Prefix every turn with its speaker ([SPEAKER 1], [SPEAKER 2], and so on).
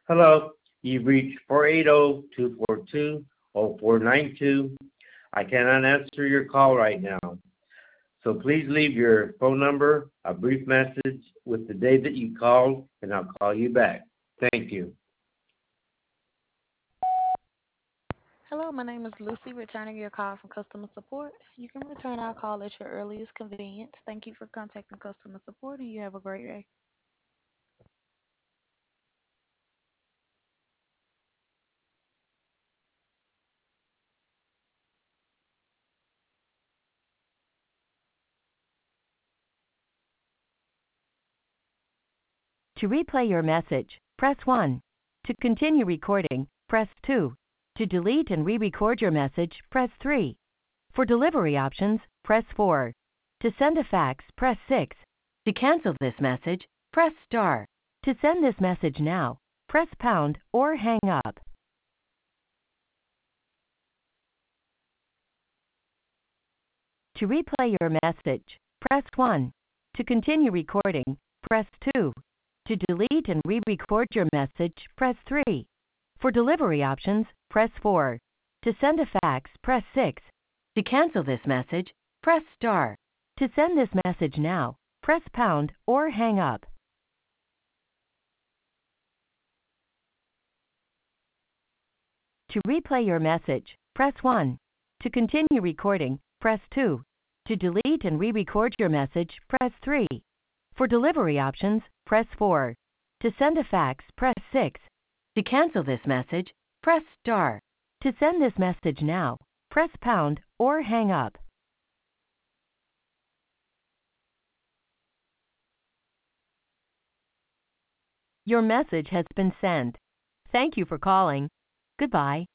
[SPEAKER 1] Hello, you've reached 480-242-0492. I cannot answer your call right now, so please leave your phone number, a brief message with the day that you called, and I'll call you back. Thank you.
[SPEAKER 2] Hello, my name is Lucy, returning your call from customer support. You can return our call at your earliest convenience. Thank you for contacting customer support, and you have a great day.
[SPEAKER 3] To replay your message, press 1. To continue recording, press 2. To delete and re-record your message, press 3. For delivery options, press 4. To send a fax, press 6. To cancel this message, press star. To send this message now, press pound or hang up. To replay your message, press 1. To continue recording, press 2. To delete and re-record your message, press 3. For delivery options, press 4. To send a fax, press 6. To cancel this message, press star. To send this message now, press pound or hang up. To replay your message, press 1. To continue recording, press 2. To delete and re-record your message, press 3. For delivery options, press 4. To send a fax, press 6. To cancel this message, press star. To send this message now, press pound or hang up. Your message has been sent. Thank you for calling. Goodbye.